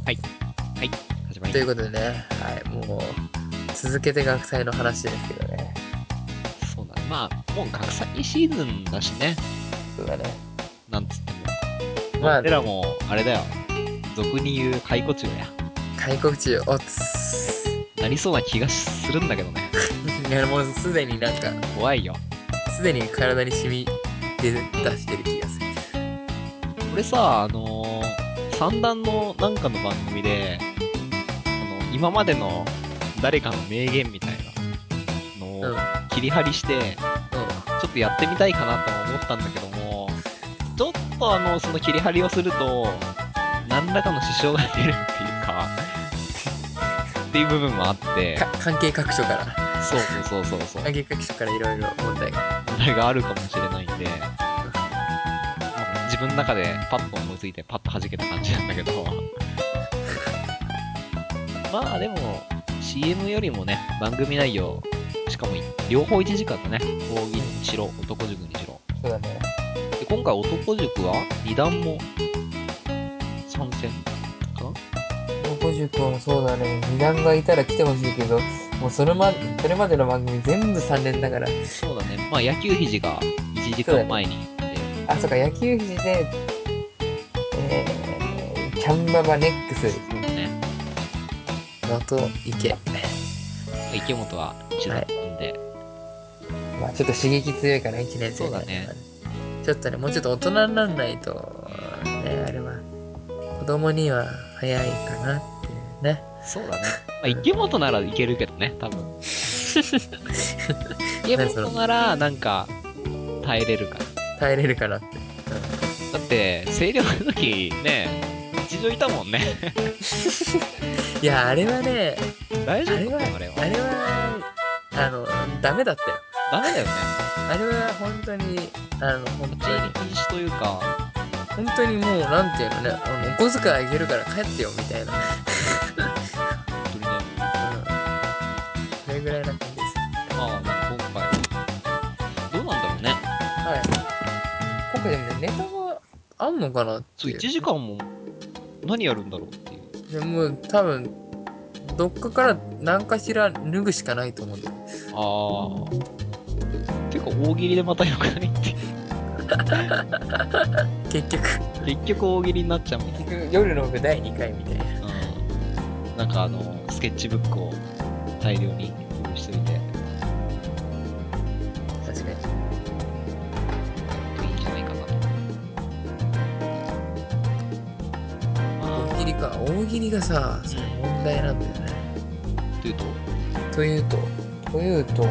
はい。はい。始まりというます。 ことでね、はい、もう、続けて学祭の話ですけどね。 そうだね。まあ、もう学祭シーズンだしね。 そうだね。 なんつっても。まあ、 まあ、 俺らも、あれだよ。俗に言う解雇中や。 開国中、おつ。 なりそうな気がするんだけどね。 いや、もうすでになんか、 怖いよ。 すでに体に染み出してる気がする。 俺さ、三段のなんかの番組で、今までの誰かの名言みたいなのをうん、うん。 切り張りして、ちょっとやってみたいかなとも思ったんだけども、ちょっとその切り張りをすると、何らかの支障が出るっていうか、っていう部分もあって、 関係各所から、 そうそうそうそう、 関係各所からいろいろ問題が。 問題があるかもしれないんで、自分の中でパッと思いついてパッと弾けた感じなんだけど、まあでも、CM よりもね、番組内容、しかも両方1時間だね、講義にしろ、男塾にしろ。 そうだね。 で、今回男塾は2段も参戦かな。 高校塾はそうだね。二段がいたら来てほしいけど、もうそれまでの番組全部3年だから。 そうだね。まあ野球肘が1時そうだね。 間前に行って、 あ、そっか、野球肘で、キャンババネックス、 そうだね。 元池。 まあ池本は一段はい。 飛んで、 まあちょっと刺激強いかな、1年生ね。 そうだね。 ちょっとね、もうちょっと大人にならないと、ね、あれは、子供には早いかなっていうね。 そうだね。まあうん。 池本ならいけるけどね、多分。池何その、 本ならなんか耐えれるかな。 耐えれるかなって。 だって、星稜の時ね、一条いたもんね。 いや、あれはね、 大丈あれは、 夫なのあれは。 あれは、ダメだったよ。 ダメだよね。 あれは本当に、本立ち当に、 入り禁止というか、 本当にもう、なんていうのね、お小遣いあげるから帰ってよ、みたいな。 本当にね。 うん。それぐらいな感じです。 まあ、でも今回は、どうなんだろうね。 はい。今回でもね、ネタがあんのかなっそう、 ていう。 1時間も何やるんだろうっていう。 でも多分、どっかから何かしら脱ぐしかないと思うんだよ。 あー、てか大喜利でまた良くないっていう。 結局、 結局大喜利になっちゃうもん。 結局夜の部第2回みたいな。 うん。なんかスケッチブックを大量に用意しといて、 確かに。 といいんじゃないかなと。まあ、 大喜利か。大喜利がさ、それ問題なんだよね。 というと、 というと、というと、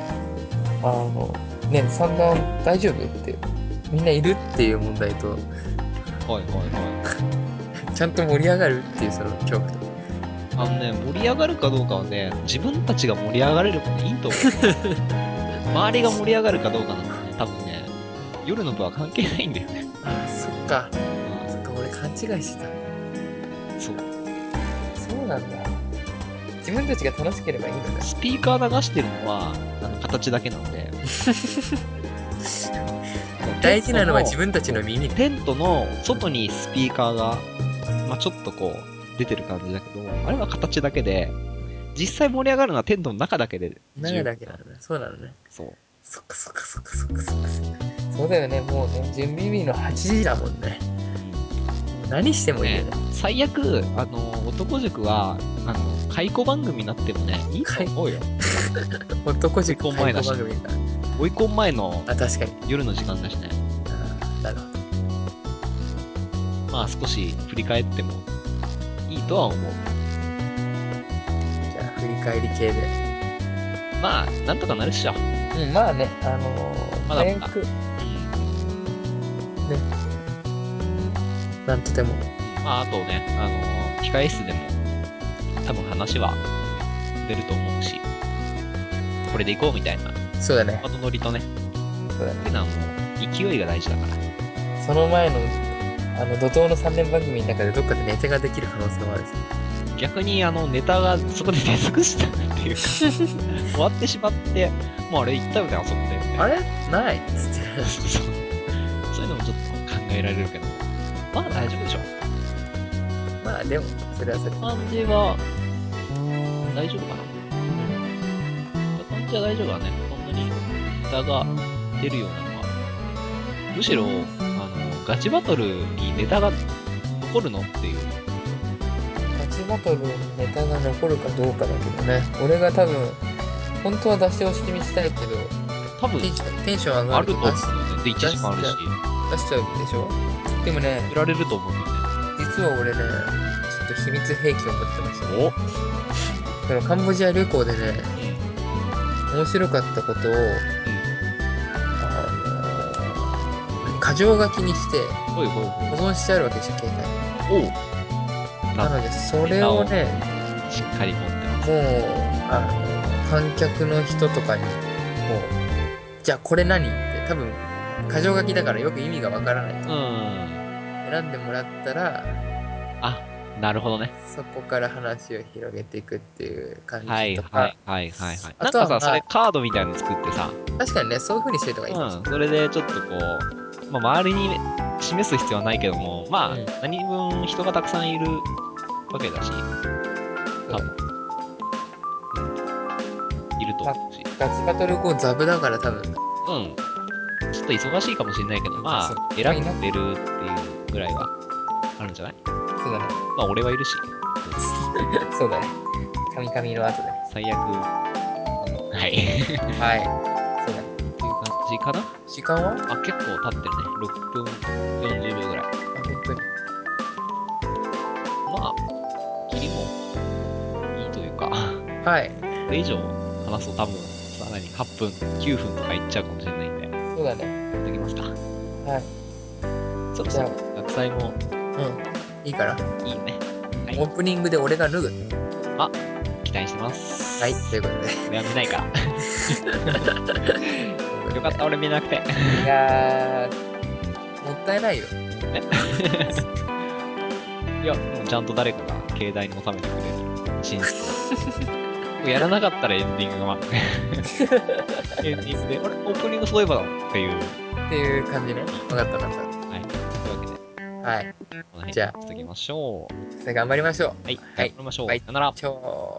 ね、三段大丈夫って、みんないるっていう問題と、 はいはいはい。 ちゃんと盛り上がるっていうその恐怖と。 盛り上がるかどうかはね、自分たちが盛り上がれればね、いいと思う。周りが盛り上がるかどうかなんてね、多分ね、夜の部は関係ないんだよね。 あ、そっか。そっうか、俺勘違いしてた。 ん。そう。 そうなんだ。自分たちが楽しければいいのね。 スピーカー流してるのは、形だけなので、テ大事なのはントの、 自分たちそうの耳ね。 テントの外にスピーカーが、まあちょっとこう、出てる感じだけど、あれは形だけで、実際盛り上がるのはテントの中だけで中十分な。 だけなのね。そうなのね。 そう。 そっかそっかそっかそっかそっか。そうだよね。もうね、準備日の8時だもんね。もう何してもいいよね、 ね。 最悪、男塾は、解雇番組になってもね、いいと思うよ。 男追い塾開講込む前だし。 番組か。 追い込む前のあ、確かに。 夜の時間だしね。 あ、なるほど。 まあ少し振り返ってもいいとは思う。 じゃあ、振り返り系で。 まあ、なんとかなるっしょ。 うん、まあね、 まだまだ。 最悪、ね、なんとでも。 まあ、あとね、控え室でも多分話は出ると思うし、これで行こうみたいな、 そうだね。 後乗りとね、 そうだね。 っていうのはもう勢いが大事だから。 その前の、怒涛の3年番組の中でどっかでネタができる可能性もあるし。 逆にネタがそこで出尽くしたっていうか、終わってしまって、もうあれ行ったよね、あそこで、みたいな。 あれないっつって。 そうそう。そういうのもちょっと考えられるけど、まあ大丈夫でしょ。 まあでも、それはそれ。 感じは、大丈夫かな。見た感じは大丈夫だね。そんなにネタが出るようなのは。むしろ、ガチバトルにネタが残るのっていう。 ガチバトルにネタが残るかどうかだけどね。俺が多分、本当は出し惜しみしたいけど、 多分、 テンション上がるとあると思うんだよね。で、1時間あるし、 出しちゃうでしょ。でもね、 売られると思うんだよね。 実は俺ね、ちょっと秘密兵器を持ってましたね。 おそのカンボジア旅行でね、面白かったことを、箇条書きにしてほいほいほ保存してあるわけですよ、携帯に。 い。おう。 なので、それをね、 しっかり持ってます。 もう、観客の人とかに、じゃあこれ何って多分、箇条書きだからよく意味がわからないと。選んでもらったら、 あ、なるほどね。 そこから話を広げていくっていう感はいじとか、 はいはいはいはい。 あとはなんかさ、そまあ、 れカードみたいの作ってさ、 確かにね、そういう風にしてるとかいいかもしれない。 それでちょっとこう、周りに示す必要はないけども、 うん何分人がたくさんいるわけだし、多分、いると思うし。 ガチバトル後ザブだから多分、 ちょっと忙しいかもしれないけど、 そう選んでるっていうぐらいはあるんじゃない？ そうだね。 俺はいるし、 そうだね。カミカミの後でね。 最悪、はい。っていうはい。そうだね。 感じかな。 時間は結構経ってるね。6分40秒ぐらい。 本当に。 切りもいいというか、 はい。 これ以上話すと多分、さらに8分、9分とかいっちゃうかもしれないんで、 そうだね。 やってきますか。 はい。 そろそろ学祭もいいかな。 いいね。はい。 オープニングで俺が脱ぐ。 期待してます。 はい。ということで。 俺は見ないから。よかった、俺見なくて。 いやー、もったいないよ。 いや、もうちゃんと誰かが携帯に収めてくれる。真実を。やらなかったらエンディングが待って。エンディングで、あれオープニングそういえばだっていう。 っていう感じね。分かった分かっはい。というわけで、 た。はい。 この辺にじゃあしときましょう。 頑張りましょう。 はい。 はい。 頑張りましょう。 バイさよなら。 チョー。